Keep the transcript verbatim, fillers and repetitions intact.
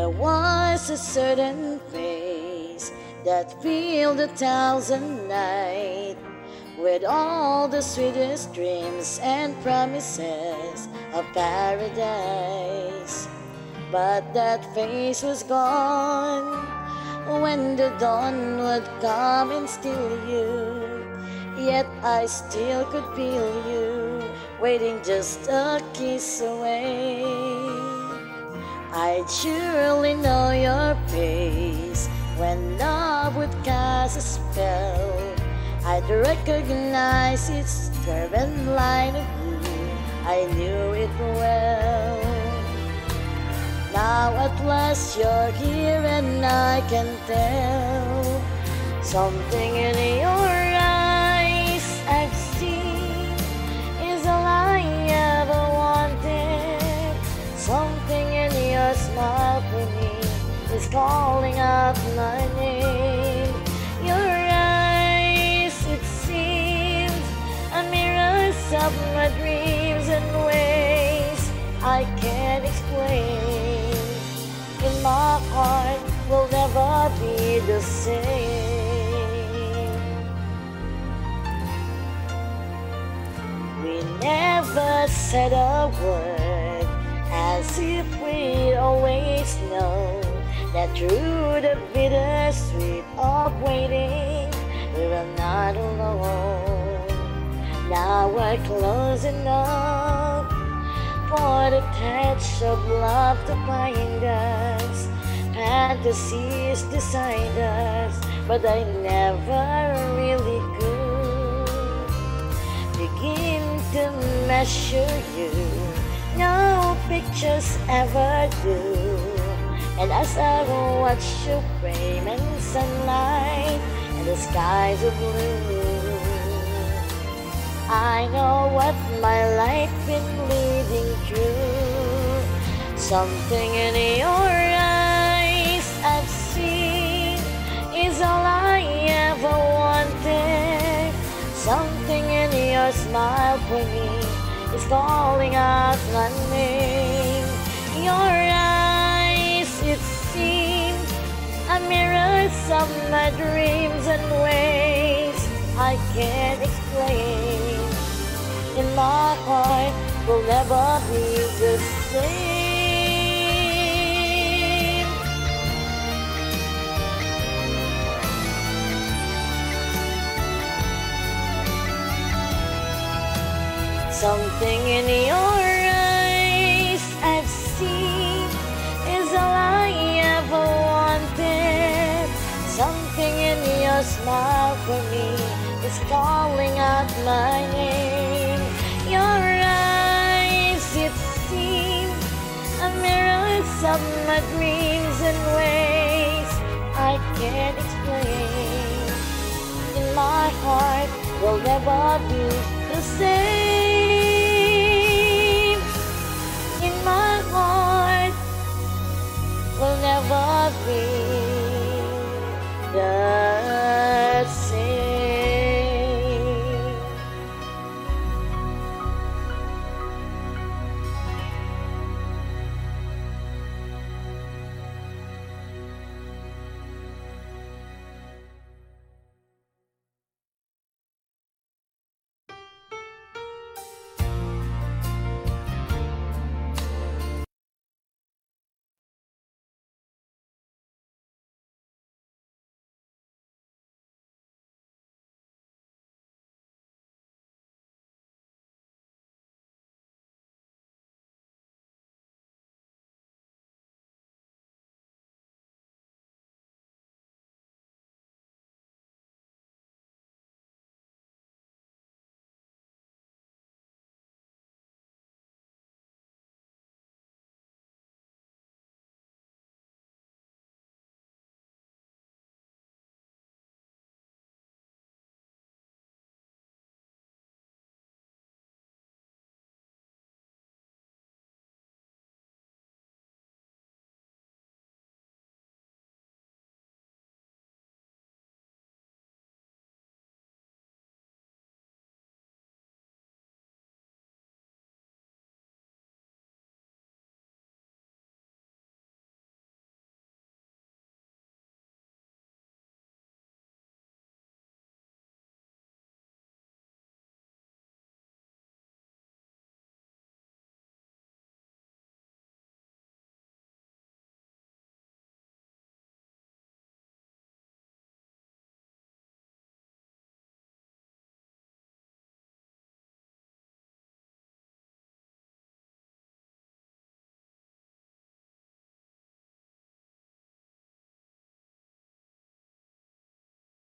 was a certain face that filled a thousand nights with all the sweetest dreams and promises of paradise. But that face was gone when the dawn would come and steal you. Yet I still could feel you waiting just a kiss away. I'd surely know your face when love would cast a spell. I'd recognize its curve and line of blue. I knew it well. Now at last you're here and I can tell something in your eyes I've seen is all I ever wanted. Something in your smile for me is calling out my name. Your eyes, it seems, are mirrors of my dreams and ways I can't explain. In my heart will never be the same. We never said a word, as if we always know that through the bittersweet of waiting, we were not alone. Now we're close enough for the touch of love to find us. Fantasies designed us, but I never really could begin to measure you. No pictures ever do. And as I watch you frame in sunlight and the skies are blue, I know what my life been leading through. Something in your eyes I've seen is all I ever wanted. Something in your smile for me is calling out my name. Your eyes, it seems, are mirrors of my dreams and ways I can't explain. In my heart will never be the same. Something in your eyes I've seen is all I ever wanted. Something in your smile for me is calling out my name. Your eyes, it seems, are mirrors of my dreams and ways I can't explain. In my heart will never be the same. In my heart will never be